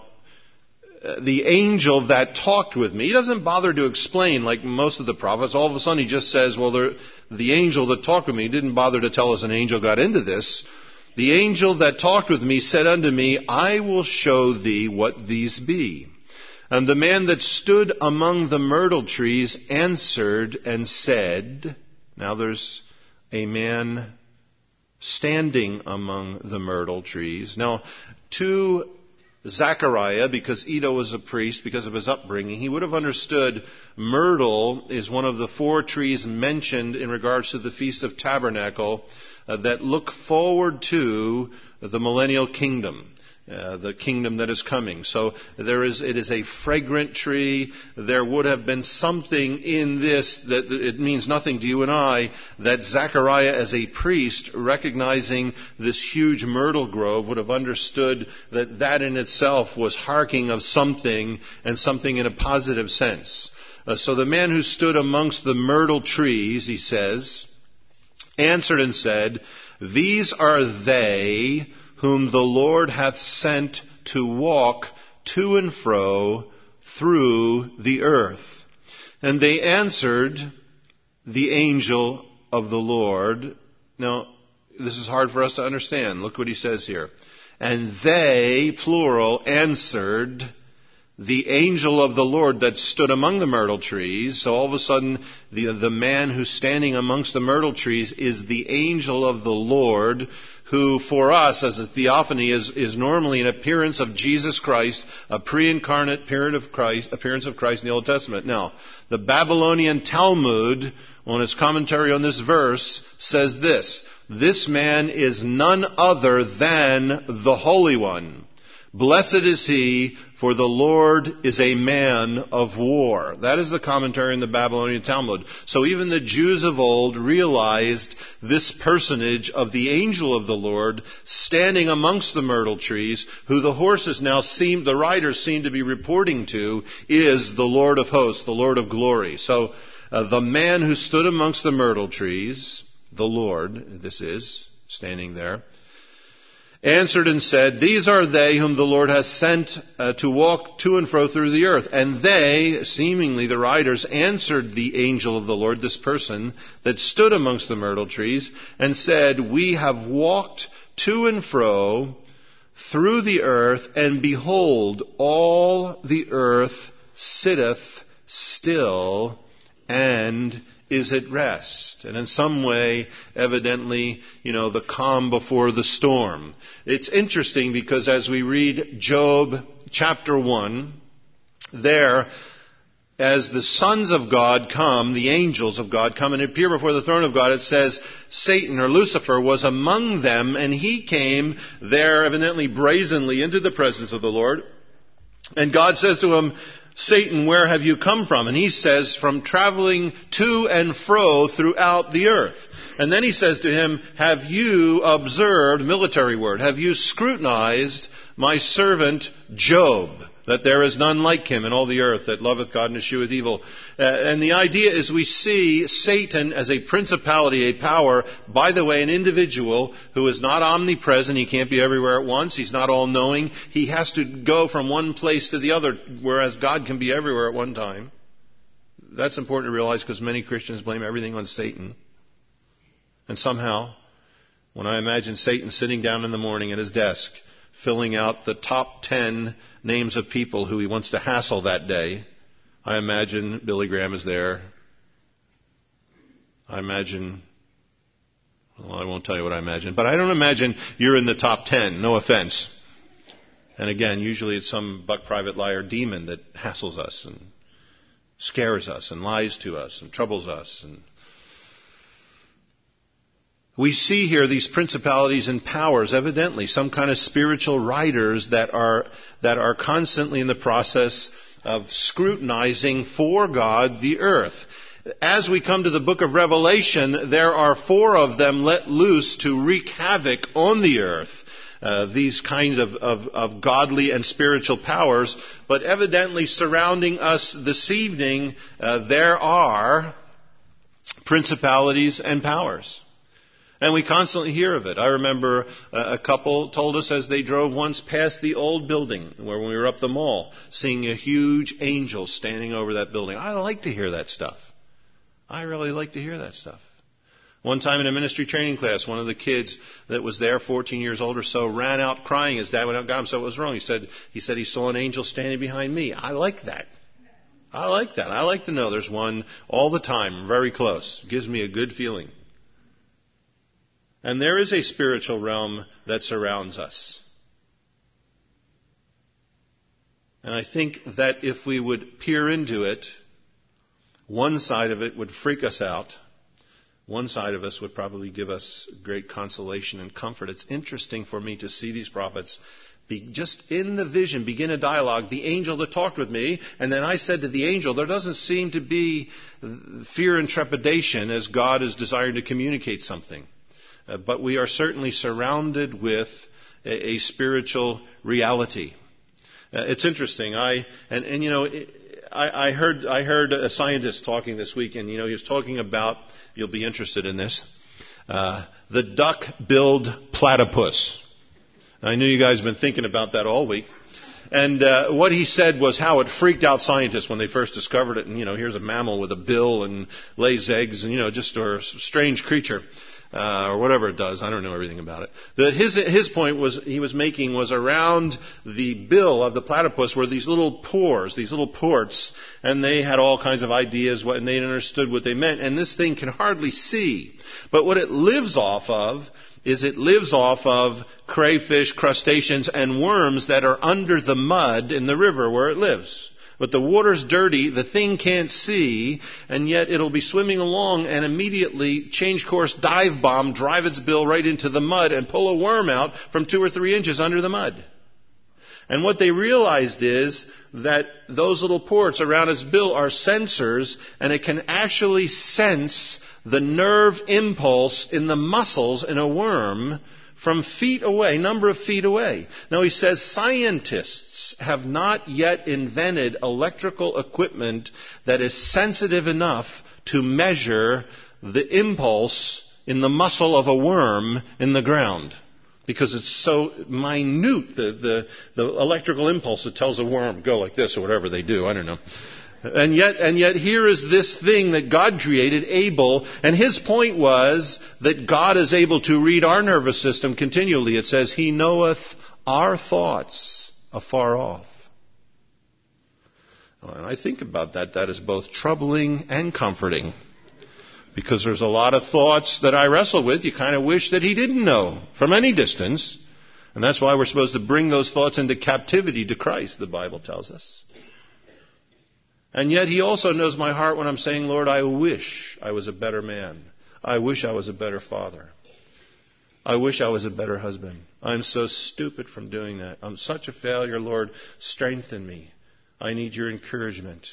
the angel that talked with me, he doesn't bother to explain like most of the prophets. All of a sudden he just says, well, the angel that talked with me didn't bother to tell us an angel got into this. The angel that talked with me said unto me, I will show thee what these be. And the man that stood among the myrtle trees answered and said, now there's a man standing among the myrtle trees. Now, to Zechariah, because Iddo was a priest, because of his upbringing, he would have understood myrtle is one of the four trees mentioned in regards to the Feast of Tabernacle that look forward to the millennial kingdom. The kingdom that is coming. So it is a fragrant tree. There would have been something in this that it means nothing to you and I, that Zechariah as a priest, recognizing this huge myrtle grove, would have understood that in itself was harking of something, and something in a positive sense. So the man who stood amongst the myrtle trees, he says, answered and said, these are they whom the Lord hath sent to walk to and fro through the earth. And they answered the angel of the Lord. Now, this is hard for us to understand. Look what he says here. And they, plural, answered the angel of the Lord that stood among the myrtle trees. So all of a sudden, the man who's standing amongst the myrtle trees is the angel of the Lord, who for us as a theophany is normally an appearance of Jesus Christ, a pre-incarnate appearance of Christ in the Old Testament. Now, the Babylonian Talmud, on its commentary on this verse, says this man is none other than the Holy One. Blessed is he, for the Lord is a man of war. That is the commentary in the Babylonian Talmud. So even the Jews of old realized this personage of the angel of the Lord standing amongst the myrtle trees, who the riders seem to be reporting to, is the Lord of hosts, the Lord of glory. So the man who stood amongst the myrtle trees, the Lord, this is, standing there, answered and said, "These are they whom the Lord has sent to walk to and fro through the earth." And they, seemingly the riders, answered the angel of the Lord, this person that stood amongst the myrtle trees, and said, "We have walked to and fro through the earth, and behold, all the earth sitteth still and is at rest." And in some way, evidently, the calm before the storm. It's interesting because as we read Job chapter 1, there, as the sons of God come, the angels of God come and appear before the throne of God, it says Satan or Lucifer was among them, and he came there evidently brazenly into the presence of the Lord. And God says to him, "Satan, where have you come from?" And he says, "From traveling to and fro throughout the earth." And then he says to him, "Have you observed," military word, "have you scrutinized my servant Job, that there is none like him in all the earth, that loveth God and escheweth evil?" And the idea is we see Satan as a principality, a power, by the way, an individual who is not omnipresent. He can't be everywhere at once. He's not all-knowing. He has to go from one place to the other, whereas God can be everywhere at one time. That's important to realize because many Christians blame everything on Satan. And somehow, when I imagine Satan sitting down in the morning at his desk, filling out the top 10 names of people who he wants to hassle that day, I imagine Billy Graham is there. I imagine, well, I won't tell you what I imagine, but I don't imagine you're in the top 10, no offense. And again, usually it's some buck private liar demon that hassles us and scares us and lies to us and troubles us. And we see here these principalities and powers, evidently some kind of spiritual riders that are constantly in the process of scrutinizing for God the earth. As we come to the book of Revelation, there are 4 of them let loose to wreak havoc on the earth. These kinds of godly and spiritual powers. But evidently surrounding us this evening, there are principalities and powers. And we constantly hear of it. I remember a couple told us as they drove once past the old building where we were up the mall, seeing a huge angel standing over that building. I like to hear that stuff. I really like to hear that stuff. One time in a ministry training class, one of the kids that was there, 14 years old or so, ran out crying. His dad went out and got him. So what was wrong? He said he saw an angel standing behind me. I like that. I like that. I like to know there's one all the time, very close. It gives me a good feeling. And there is a spiritual realm that surrounds us. And I think that if we would peer into it, one side of it would freak us out. One side of us would probably give us great consolation and comfort. It's interesting for me to see these prophets just in the vision begin a dialogue. The angel that talked with me, and then I said to the angel, there doesn't seem to be fear and trepidation as God is desiring to communicate something. But we are certainly surrounded with a spiritual reality. It's interesting. I heard a scientist talking this week, and he was talking about, you'll be interested in this, the duck-billed platypus. I knew you guys have been thinking about that all week. And what he said was how it freaked out scientists when they first discovered it. And, here's a mammal with a bill and lays eggs and, just a strange creature. Or whatever it does. I don't know everything about it. But his point he was making was around the bill of the platypus were these little pores, these little ports, and they had all kinds of ideas and they understood what they meant. And this thing can hardly see. But what it lives off of crayfish, crustaceans, and worms that are under the mud in the river where it lives. But the water's dirty, the thing can't see, and yet it'll be swimming along and immediately change course, dive bomb, drive its bill right into the mud and pull a worm out from 2 or 3 inches under the mud. And what they realized is that those little ports around his bill are sensors, and it can actually sense the nerve impulse in the muscles in a worm from feet away, number of feet away. Now he says scientists have not yet invented electrical equipment that is sensitive enough to measure the impulse in the muscle of a worm in the ground. Because it's so minute, the electrical impulse that tells a worm, go like this or whatever they do, I don't know. And yet here is this thing that God created, able, and his point was that God is able to read our nervous system continually. It says, he knoweth our thoughts afar off. And I think about that. That is both troubling and comforting. Because there's a lot of thoughts that I wrestle with. You kind of wish that he didn't know from any distance. And that's why we're supposed to bring those thoughts into captivity to Christ, the Bible tells us. And yet he also knows my heart when I'm saying, Lord, I wish I was a better man. I wish I was a better father. I wish I was a better husband. I'm so stupid from doing that. I'm such a failure, Lord. Strengthen me. I need your encouragement.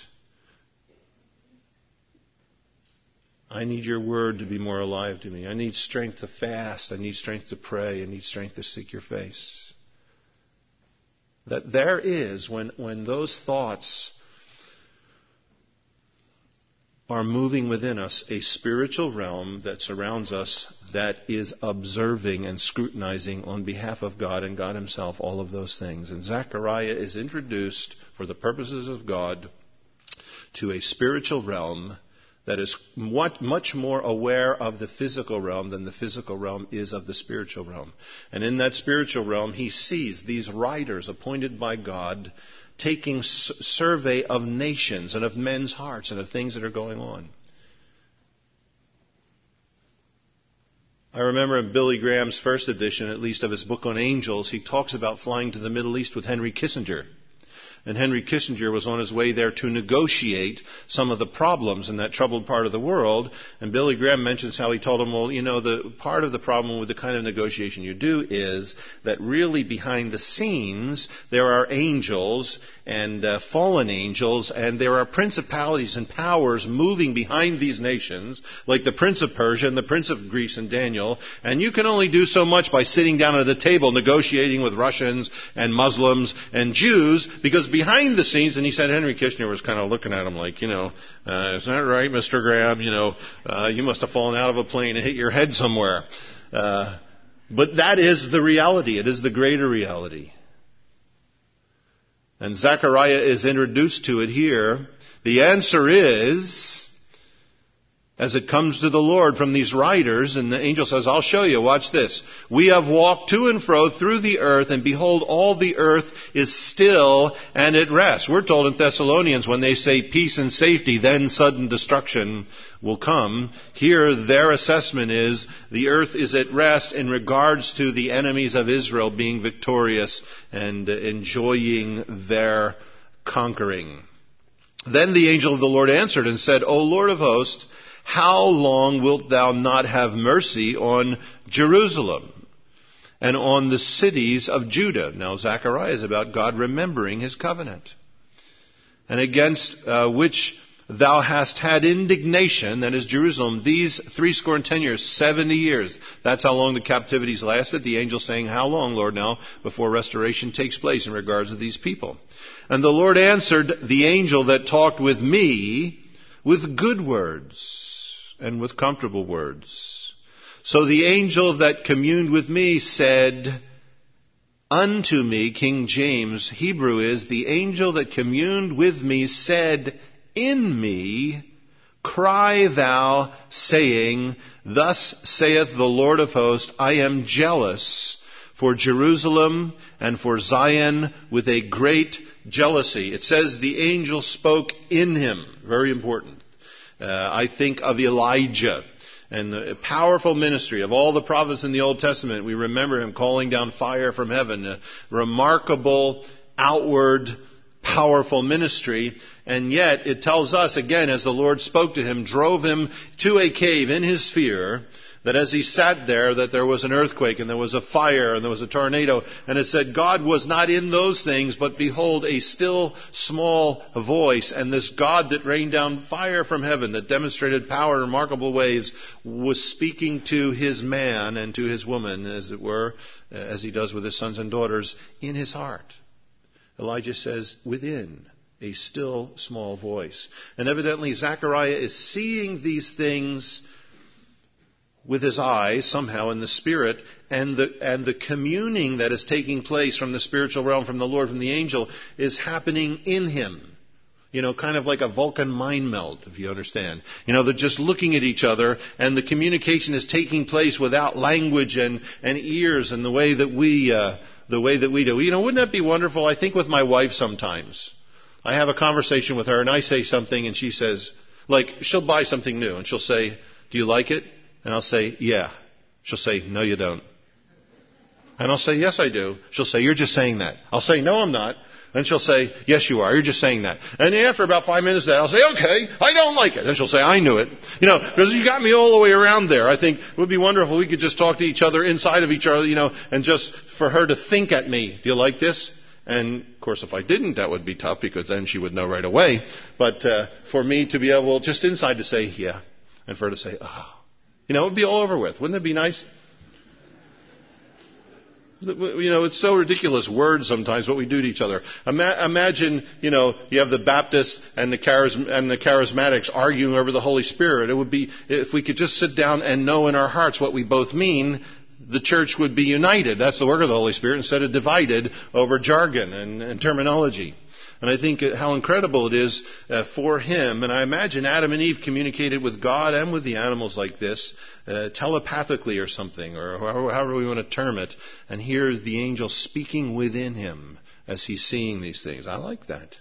I need your word to be more alive to me. I need strength to fast. I need strength to pray. I need strength to seek your face. That there is, when those thoughts are moving within us, a spiritual realm that surrounds us that is observing and scrutinizing on behalf of God and God himself all of those things. And Zechariah is introduced for the purposes of God to a spiritual realm that is much more aware of the physical realm than the physical realm is of the spiritual realm. And in that spiritual realm, he sees these riders appointed by God taking survey of nations and of men's hearts and of things that are going on. I remember in Billy Graham's first edition, at least of his book on angels, he talks about flying to the Middle East with Henry Kissinger. And Henry Kissinger was on his way there to negotiate some of the problems in that troubled part of the world. And Billy Graham mentions how he told him, well, you know, the part of the problem with the kind of negotiation you do is that really behind the scenes there are angels and fallen angels, and there are principalities and powers moving behind these nations, like the Prince of Persia and the Prince of Greece and Daniel. And you can only do so much by sitting down at the table negotiating with Russians and Muslims and Jews, because behind the scenes, and he said Henry Kissinger was kind of looking at him like, isn't that right, Mr. Graham? You must have fallen out of a plane and hit your head somewhere. But that is the reality. It is the greater reality. And Zechariah is introduced to it here. The answer is, as it comes to the Lord from these riders, and the angel says, I'll show you, watch this. We have walked to and fro through the earth, and behold, all the earth is still and at rest. We're told in Thessalonians, when they say peace and safety, then sudden destruction will come. Here, their assessment is the earth is at rest in regards to the enemies of Israel being victorious and enjoying their conquering. Then the angel of the Lord answered and said, O Lord of hosts, how long wilt thou not have mercy on Jerusalem and on the cities of Judah? Now Zechariah is about God remembering his covenant. And against which thou hast had indignation, that is Jerusalem, these 70 years, 70 years. That's how long the captivities lasted. The angel saying, how long, Lord, now, before restoration takes place in regards to these people? And the Lord answered the angel that talked with me with good words and with comfortable words. So the angel that communed with me said unto me, King James, Hebrew is, the angel that communed with me said in me, cry thou, saying, thus saith the Lord of hosts, I am jealous for Jerusalem and for Zion with a great jealousy. It says the angel spoke in him. Very important. I think of Elijah and the powerful ministry of all the prophets in the Old Testament. We remember him calling down fire from heaven, a remarkable, outward, powerful ministry. And yet it tells us, again, as the Lord spoke to him, drove him to a cave in his fear, that as he sat there, that there was an earthquake and there was a fire and there was a tornado. And it said God was not in those things, but behold, a still small voice. And this God that rained down fire from heaven, that demonstrated power in remarkable ways, was speaking to his man and to his woman, as it were, as he does with his sons and daughters, in his heart. Elijah says, within a still small voice. And evidently Zechariah is seeing these things with his eyes, somehow in the Spirit, and the communing that is taking place from the spiritual realm, from the Lord, from the angel, is happening in him. Kind of like a Vulcan mind meld, if you understand. They're just looking at each other, and the communication is taking place without language and ears, and the way that we do. Wouldn't that be wonderful? I think with my wife sometimes. I have a conversation with her, and I say something, and she says, she'll buy something new, and she'll say, "Do you like it?" And I'll say, "Yeah." She'll say, "No, you don't." And I'll say, "Yes, I do." She'll say, "You're just saying that." I'll say, "No, I'm not." And she'll say, "Yes, you are. You're just saying that." And after about 5 minutes of that, I'll say, "Okay, I don't like it." And she'll say, "I knew it." Because you got me all the way around there. I think it would be wonderful if we could just talk to each other inside of each other, and just for her to think at me, "Do you like this?" And, of course, if I didn't, that would be tough, because then she would know right away. But for me to be able just inside to say, "Yeah," and for her to say, "Oh." It would be all over with. Wouldn't it be nice? It's so ridiculous words sometimes, what we do to each other. Imagine, you have the Baptists and the Charismatics arguing over the Holy Spirit. It would be, if we could just sit down and know in our hearts what we both mean, the church would be united. That's the work of the Holy Spirit, instead of divided over jargon and terminology. And I think how incredible it is for him. And I imagine Adam and Eve communicated with God and with the animals like this, telepathically or something, or however we want to term it. And here the angel speaking within him as he's seeing these things. I like that.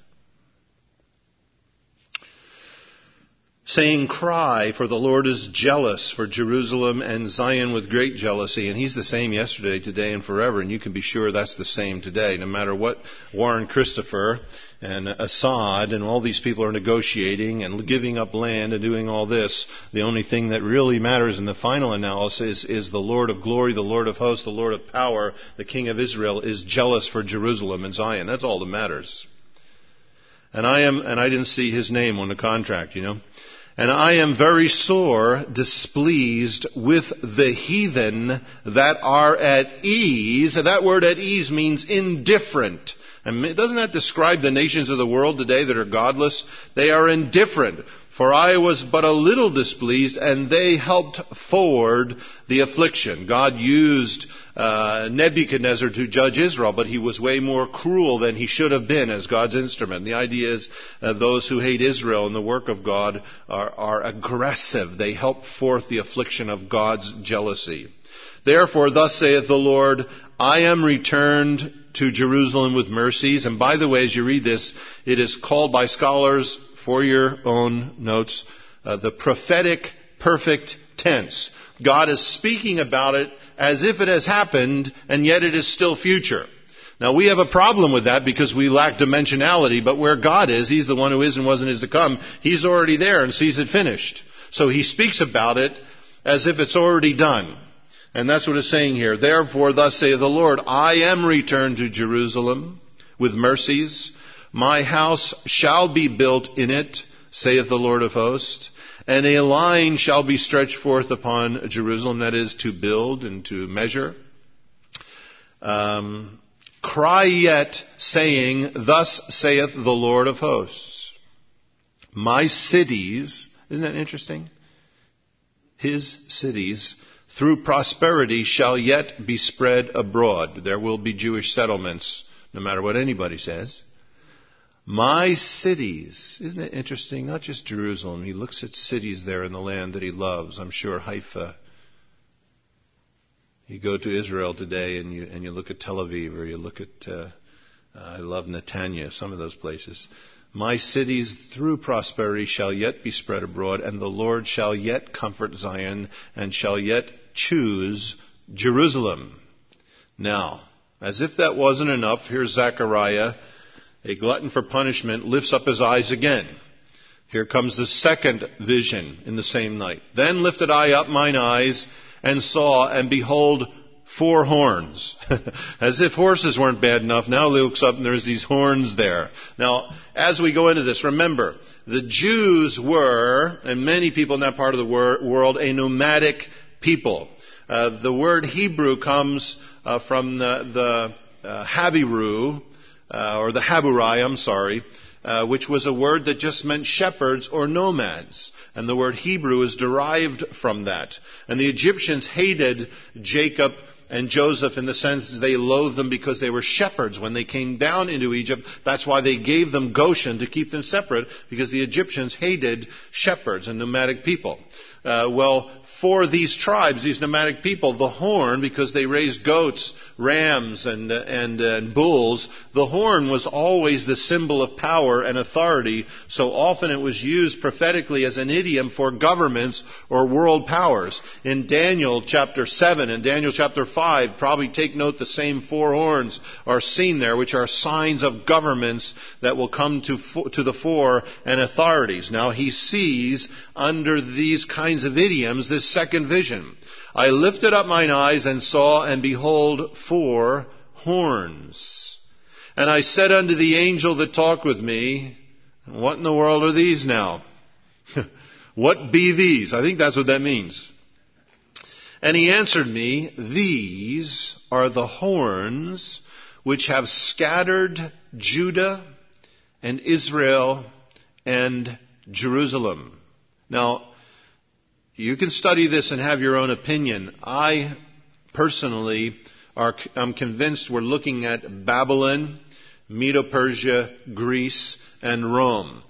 Saying, "Cry, for the Lord is jealous for Jerusalem and Zion with great jealousy." And he's the same yesterday, today, and forever. And you can be sure that's the same today. No matter what Warren Christopher and Assad and all these people are negotiating and giving up land and doing all this, the only thing that really matters in the final analysis is the Lord of glory, the Lord of hosts, the Lord of power, the King of Israel, is jealous for Jerusalem and Zion. That's all that matters. And I didn't see his name on the contract, "And I am very sore displeased with the heathen that are at ease." That word "at ease" means indifferent. And doesn't that describe the nations of the world today that are godless? They are indifferent. "For I was but a little displeased, and they helped forward the affliction." God used Nebuchadnezzar to judge Israel, but he was way more cruel than he should have been as God's instrument. The idea is those who hate Israel and the work of God are aggressive. They help forth the affliction of God's jealousy. "Therefore, thus saith the Lord, I am returned to Jerusalem with mercies." And by the way, as you read this, it is called by scholars, for your own notes, the prophetic perfect tense. God is speaking about it as if it has happened, and yet it is still future. Now, we have a problem with that because we lack dimensionality, but where God is, He's the one who is and was and is to come. He's already there and sees it finished. So He speaks about it as if it's already done. And that's what it's saying here. "Therefore, thus saith the Lord, I am returned to Jerusalem with mercies. My house shall be built in it, saith the Lord of hosts. And a line shall be stretched forth upon Jerusalem," that is, to build and to measure. "Cry yet, saying, Thus saith the Lord of hosts. My cities," isn't that interesting? "His cities, through prosperity, shall yet be spread abroad." There will be Jewish settlements, no matter what anybody says. "My cities," isn't it interesting? Not just Jerusalem. He looks at cities there in the land that he loves. I'm sure Haifa. You go to Israel today and you look at Tel Aviv, or you look at, I love Netanya, some of those places. "My cities through prosperity shall yet be spread abroad, and the Lord shall yet comfort Zion, and shall yet choose Jerusalem." Now, as if that wasn't enough, here's Zechariah, a glutton for punishment, lifts up his eyes again. Here comes the second vision in the same night. "Then lifted I up mine eyes, and saw, and behold, 4 horns. As if horses weren't bad enough, now he looks up and there's these horns there. Now, as we go into this, remember, the Jews were, and many people in that part of the world, a nomadic people. The word Hebrew comes from the Habiru, or the Haburai, which was a word that just meant shepherds or nomads. And the word Hebrew is derived from that. And the Egyptians hated Jacob and Joseph in the sense that they loathed them because they were shepherds when they came down into Egypt. That's why they gave them Goshen to keep them separate, because the Egyptians hated shepherds and nomadic people. For these tribes, these nomadic people, the horn, because they raised goats, rams, and bulls, the horn was always the symbol of power and authority. So often it was used prophetically as an idiom for governments or world powers. In Daniel chapter 7 and Daniel chapter 5, probably take note the same 4 horns are seen there, which are signs of governments that will come to the fore and authorities. Now he sees under these kinds of idioms this second vision. I lifted up mine eyes and saw, and behold, 4 horns. And I said unto the angel that talked with me, what in the world are these now? What be these? I think that's what that means. And he answered me, these are the horns which have scattered Judah and Israel and Jerusalem. Now, you can study this and have your own opinion. I personally am convinced we're looking at Babylon, Medo-Persia, Greece, and Rome.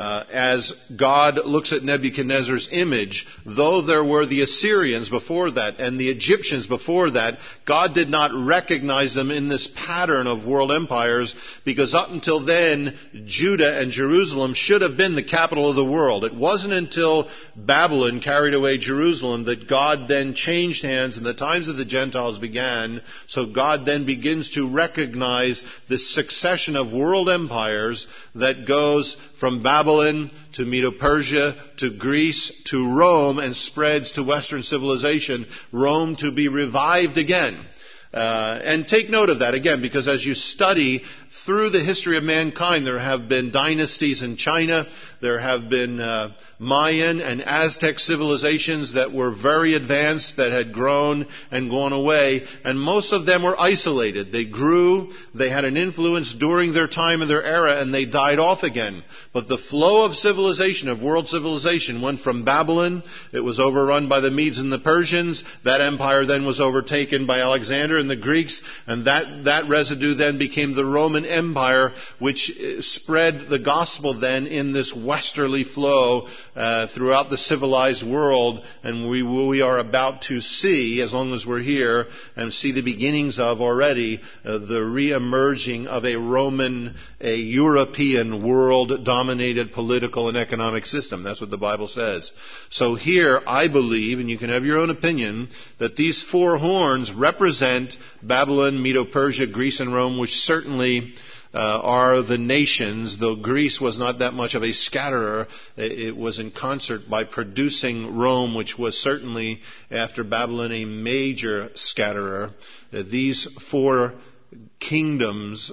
As God looks at Nebuchadnezzar's image, though there were the Assyrians before that and the Egyptians before that, God did not recognize them in this pattern of world empires, because up until then, Judah and Jerusalem should have been the capital of the world. It wasn't until Babylon carried away Jerusalem that God then changed hands and the times of the Gentiles began. So God then begins to recognize this succession of world empires that goes from Babylon to Medo-Persia to Greece to Rome and spreads to Western civilization, Rome to be revived again. And take note of that again, because as you study through the history of mankind, there have been dynasties in China, there have been Mayan and Aztec civilizations that were very advanced, that had grown and gone away, and most of them were isolated. They grew, they had an influence during their time and their era, and they died off again. But the flow of civilization, of world civilization, went from Babylon. It was overrun by the Medes and the Persians. That empire then was overtaken by Alexander and the Greeks, and that residue then became the Roman Empire, which spread the gospel then in this westerly flow throughout the civilized world. And we are about to see, as long as we're here, and see the beginnings of already the re-emerging of a European world-dominated political and economic system. That's what the Bible says. So here, I believe, and you can have your own opinion, that these 4 horns represent Babylon, Medo-Persia, Greece, and Rome, which certainly are the nations, though Greece was not that much of a scatterer. It was in concert by producing Rome, which was certainly, after Babylon, a major scatterer. These 4 kingdoms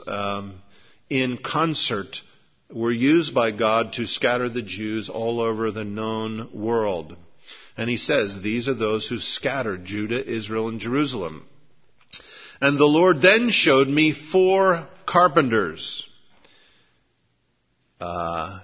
in concert were used by God to scatter the Jews all over the known world. And he says, these are those who scattered Judah, Israel, and Jerusalem. And the Lord then showed me 4 carpenters. The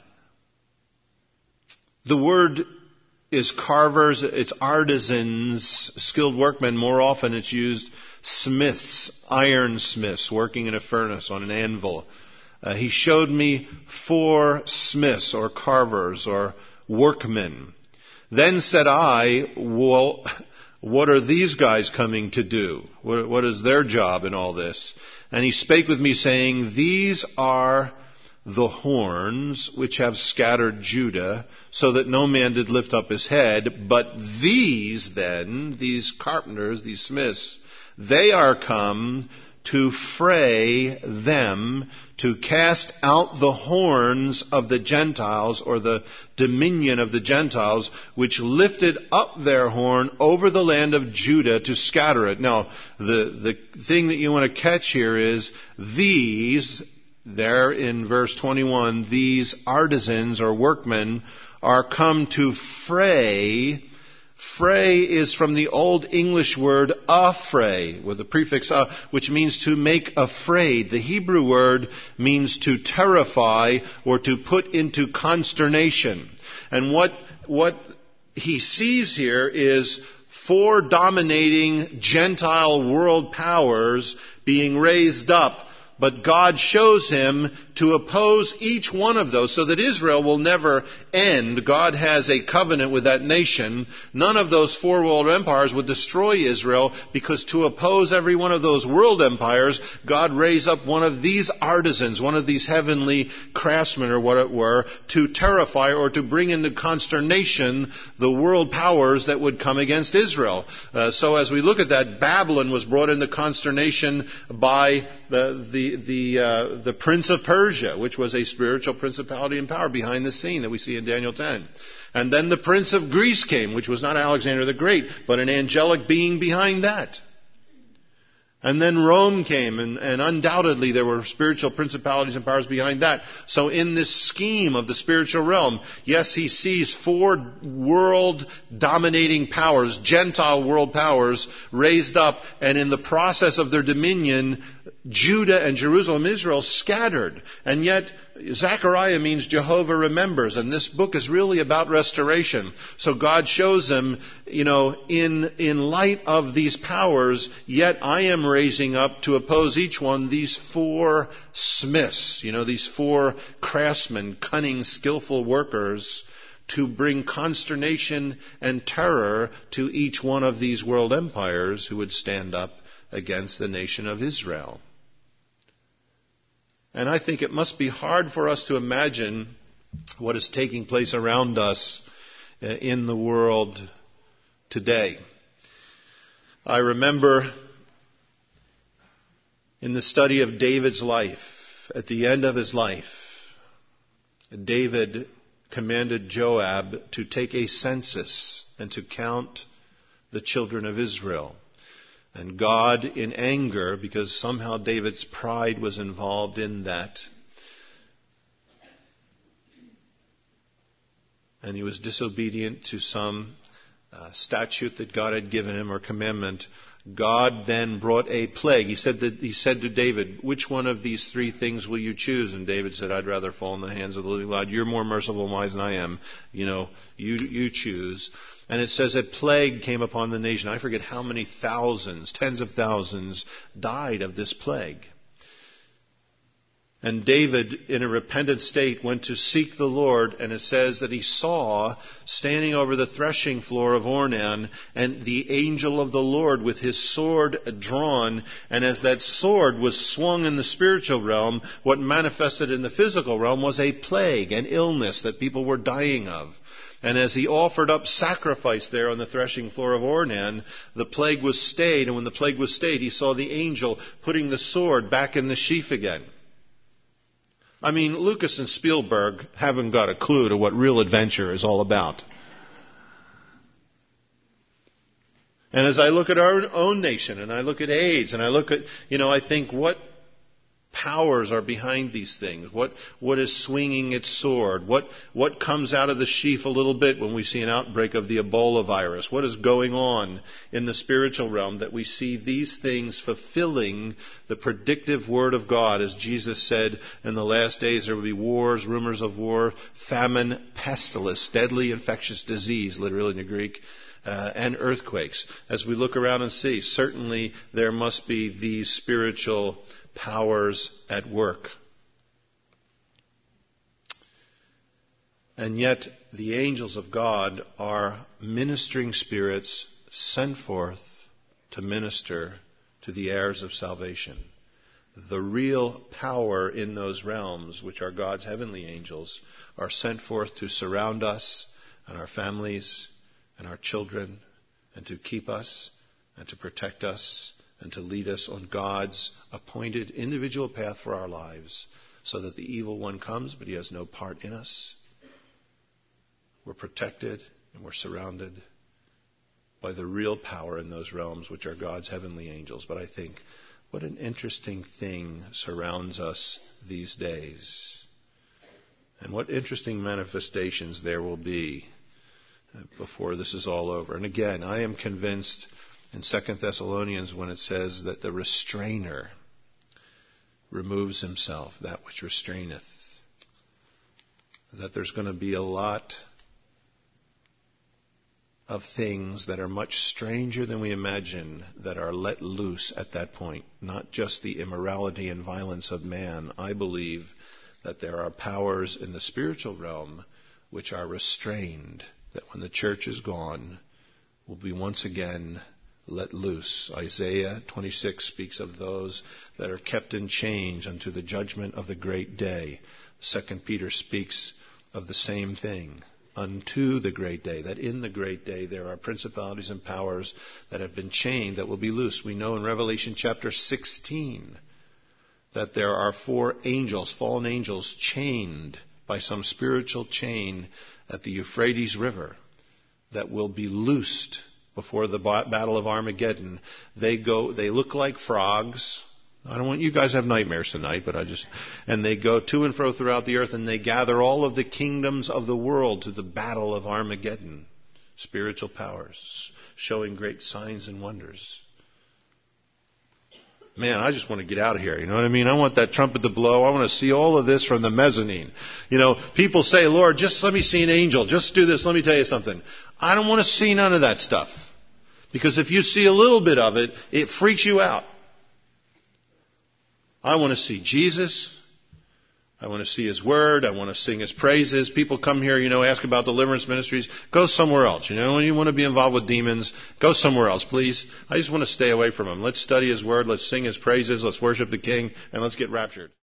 word is carvers, it's artisans, skilled workmen. More often it's used smiths, ironsmiths, working in a furnace on an anvil. He showed me 4 smiths or carvers or workmen. Then said I, well, what are these guys coming to do? What is their job in all this? And he spake with me, saying, these are the horns which have scattered Judah, so that no man did lift up his head. But these then, these carpenters, these smiths, they are come to fray them, to cast out the horns of the Gentiles, or the dominion of the Gentiles, which lifted up their horn over the land of Judah to scatter it. Now, the thing that you want to catch here is these, there in verse 21, these artisans or workmen are come to fray. Fray is from the Old English word affray, with the prefix which means to make afraid. The Hebrew word means to terrify or to put into consternation. And what he sees here is 4 dominating Gentile world powers being raised up. But God shows him to oppose each one of those so that Israel will never end. God has a covenant with that nation. None of those 4 world empires would destroy Israel, because to oppose every one of those world empires, God raised up one of these artisans, one of these heavenly craftsmen, or what it were, to terrify or to bring into consternation the world powers that would come against Israel. So as we look at that, Babylon was brought into consternation by the prince of Persia, which was a spiritual principality and power behind the scene that we see in Daniel 10. And then the prince of Greece came, which was not Alexander the Great, but an angelic being behind that. And then Rome came, and undoubtedly there were spiritual principalities and powers behind that. So in this scheme of the spiritual realm, yes, he sees 4 world-dominating powers, Gentile world powers, raised up, and in the process of their dominion, Judah and Jerusalem, Israel, scattered. And yet, Zechariah means Jehovah remembers, and this book is really about restoration. So God shows them, in light of these powers, yet I am raising up to oppose each one these 4 smiths, these 4 craftsmen, cunning, skillful workers, to bring consternation and terror to each one of these world empires who would stand up against the nation of Israel. And I think it must be hard for us to imagine what is taking place around us in the world today. I remember in the study of David's life, at the end of his life, David commanded Joab to take a census and to count the children of Israel. And God, in anger, because somehow David's pride was involved in that, and he was disobedient to some statute that God had given him or commandment, God then brought a plague. He said to David, which one of these 3 things will you choose? And David said, I'd rather fall in the hands of the living God. You're more merciful and wise than I am. You choose. And it says a plague came upon the nation. I forget how many thousands, tens of thousands, died of this plague. And David, in a repentant state, went to seek the Lord, and it says that he saw, standing over the threshing floor of Ornan, and the angel of the Lord with his sword drawn, and as that sword was swung in the spiritual realm, what manifested in the physical realm was a plague, an illness that people were dying of. And as he offered up sacrifice there on the threshing floor of Ornan, the plague was stayed, and when the plague was stayed, he saw the angel putting the sword back in the sheath again. I mean, Lucas and Spielberg haven't got a clue to what real adventure is all about. And as I look at our own nation, and I look at AIDS, and I look at, I think, what powers are behind these things? What is swinging its sword? What comes out of the sheath a little bit when we see an outbreak of the Ebola virus? What is going on in the spiritual realm that we see these things fulfilling the predictive word of God? As Jesus said, in the last days there will be wars, rumors of war, famine, pestilence, deadly infectious disease, literally in the Greek, and earthquakes. As we look around and see, certainly there must be these spiritual powers at work. And yet the angels of God are ministering spirits sent forth to minister to the heirs of salvation. The real power in those realms, which are God's heavenly angels, are sent forth to surround us and our families and our children, and to keep us and to protect us and to lead us on God's appointed individual path for our lives, so that the evil one comes, but he has no part in us. We're protected and we're surrounded by the real power in those realms, which are God's heavenly angels. But I think, what an interesting thing surrounds us these days. And what interesting manifestations there will be before this is all over. And again, I am convinced in 2 Thessalonians when it says that the restrainer removes himself, that which restraineth, that there's going to be a lot of things that are much stranger than we imagine that are let loose at that point. Not just the immorality and violence of man. I believe that there are powers in the spiritual realm which are restrained, that when the church is gone, will be once again let loose. Isaiah 26 speaks of those that are kept in chains unto the judgment of the great day. 2 Peter speaks of the same thing. Unto the great day, that in the great day there are principalities and powers that have been chained that will be loose. We know in Revelation chapter 16 that there are 4 angels, fallen angels, chained by some spiritual chain at the Euphrates River that will be loosed before the battle of Armageddon. They look like frogs. I don't want you guys to have nightmares tonight, and they go to and fro throughout the earth, and they gather all of the kingdoms of the world to the battle of Armageddon. Spiritual powers, showing great signs and wonders. Man, I just want to get out of here, you know what I mean? I want that trumpet to blow. I want to see all of this from the mezzanine. You know, people say, Lord, just let me see an angel. Just do this. Let me tell you something. I don't want to see none of that stuff. Because if you see a little bit of it, it freaks you out. I want to see Jesus. I want to see His Word. I want to sing His praises. People come here, ask about deliverance ministries. Go somewhere else. When you want to be involved with demons, go somewhere else, please. I just want to stay away from them. Let's study His Word. Let's sing His praises. Let's worship the King. And let's get raptured.